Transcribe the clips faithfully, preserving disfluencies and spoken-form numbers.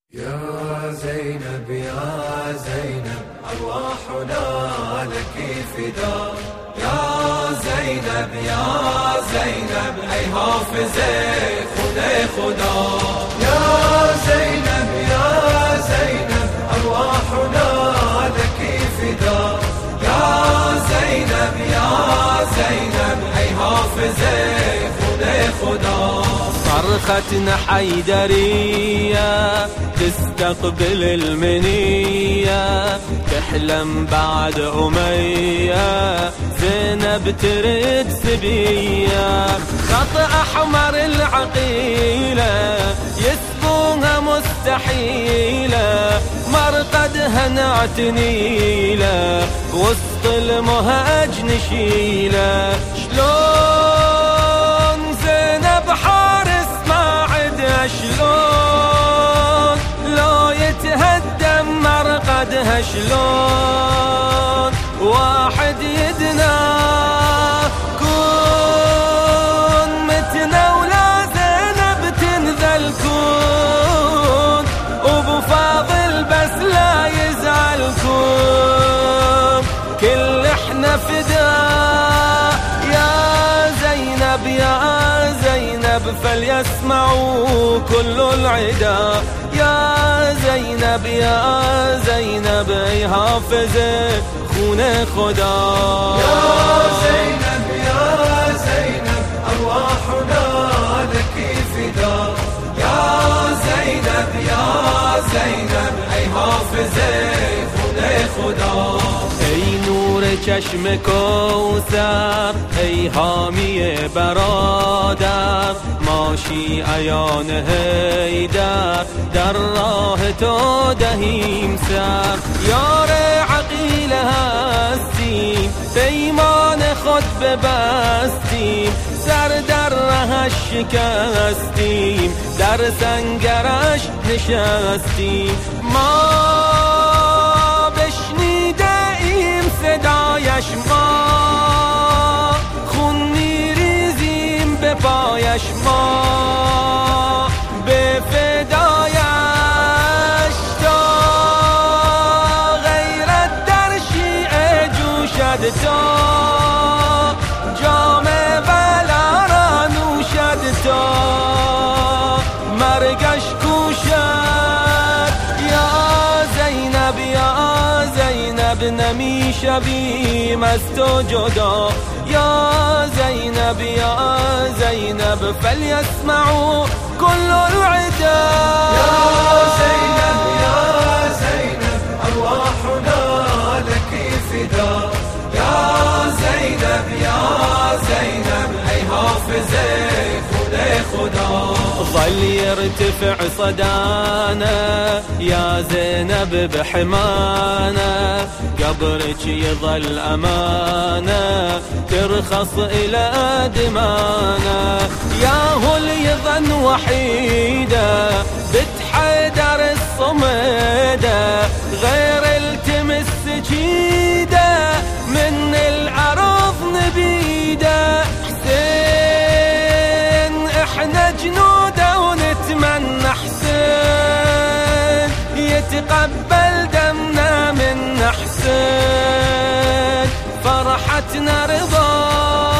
يا زينب يا زينب أرواحنا لك فداء. يا زينب يا زينب أي حافظة خدا خدا. يا زينب يا زينب أرواحنا لك فداء. يا زينب يا زينب أي حافظة خدا خدا. صرختنا حيدرية تستقبل المنية، تحلم بعد أمية زينب ترد سبية. خط أحمر العقيلة يسبوها مستحيلة، مرقدها نعتنيلة وسط المهاج نشيلة. شلون زينب حارس ما عدها، شلون لو يتهدم مرقدها، شلون واحد يدنا كون متنا ولا زينب تنذل كون، وابو فاضل بس لا يزعل كون، كل احنا فداء. يا زينب يا زينب فليسمعوا كل العدا. يا زينب يا زينب اي حافظة خون خدا. يا زينب يا زينب أرواحنا لك فداء. يا زينب يا زينب أي حافظة خدا خدا. ای نور چشم کوثر ای حامی برادر، ماشی عیان حیدر در راه تو دهیم سر. یار عقیل هستیم پیمان خود ببستیم، سر در رهش شکستیم در سنگرش نشستیم. ما صدایش ما خون میریزیم به پایش، ما به فدایش تا غیرت در شیعه جوشد، تا جام بلا را نوشد، تا مرگش کوشد. یا زینب یا زینب نمی شویم از تو جدا. یا زینب یا زینب فلیسمعوا کل العدا. یا زینب یا زینب أرواحنا لك فداء. يا زينب يا زينب أي حافظة خدا خدا. ظل يرتفع صدانا يا زينب بحمانا، قبرك يظل أمانة ترخص إلى دمانا. يا هو يظن وحيدة بتحيدر الصميدة، غير التمس سجيدة من الأرض نبيدة. حسين احنا جنوده ونتمنى حسين يتقبل دمنا من حسين، فرحتنا رضا.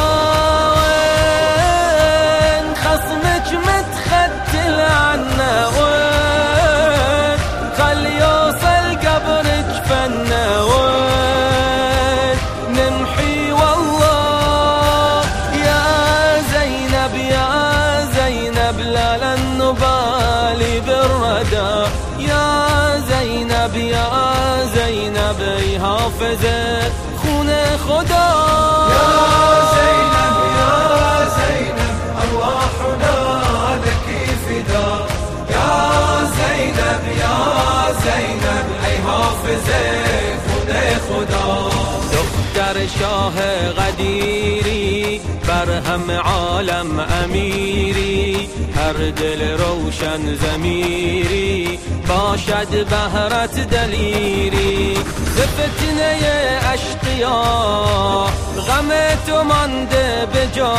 وين خصمك متختل عنا، وين خل يوصل قبرك فنا، وين نمحي والله. يا زينب يا زينب لا لن نبالي بالردى. يا زينب يا زينب اي حافظة خون خدا. يا زينب يا زينب أرواحنا لك فداء. يا زينب يا زينب أي حافظة خدا خدا. دختر شاه غدیری برهم عالم امیری، هر دل روشن ضمیری باشد بهرت دلیری. ز فتنه اشقیا غم تو مانده به جا،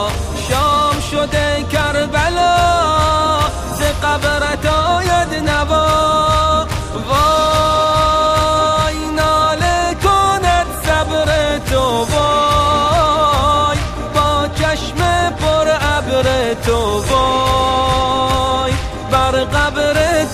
شام شده کربلا ز قبرت آید نوا. قبر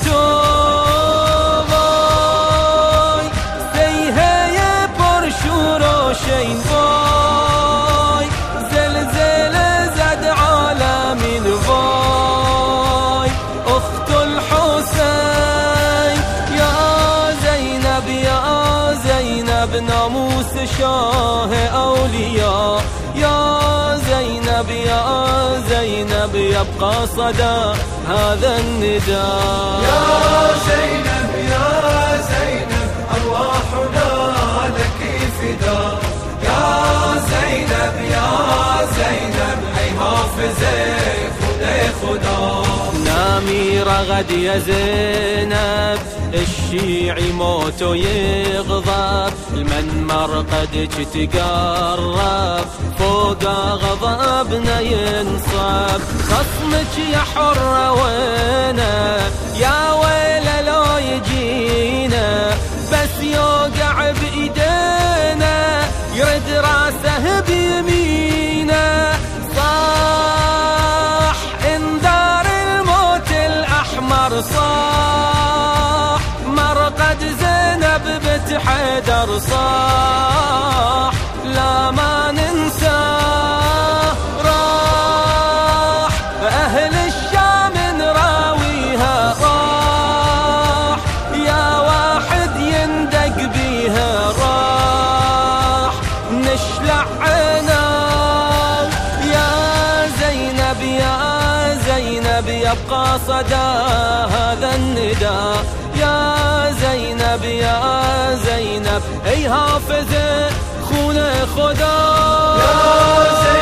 التوباي سيهي برشوروشين باي زلزل زد عالمين باي أخت الحسين يا زينب يا زينب ناموس شاه أولياء يا زينب يا زينب يبقى صدى هذا النداء يا زينب يا زينب أرواحنا لك فداء يا زينب يا زينب أي حافظي خدي خدا نامي رغد يا زينب الشيعي موته يغضب المن مرقدك تقرب فوق غضبنا ينصب خصمك يا حرة وينه يا ويل لو يجينا بس يوقع بإيدينا يرد راسه بيمينه صاح انذار الموت الأحمر صاح مرقد زينب بنت حيدر صاح لا ما ننساه راح أهل الشام نراويها راح يا واحد يندق بيها راح نشلع عناو يا زينب يا زينب يبقى صدى هذا النداء يا زينب يا زينب اي حافظ خون خدا يا زينب